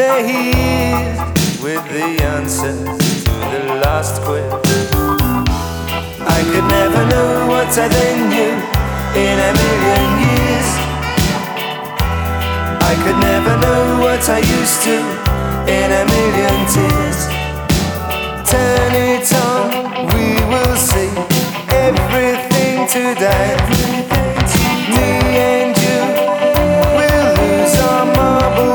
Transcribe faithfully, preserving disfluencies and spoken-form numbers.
There he is with the answer to the last quiz. I could never know what I then knew in a million years. I could never know what I used to in a million tears. Turn it on, we will see everything today.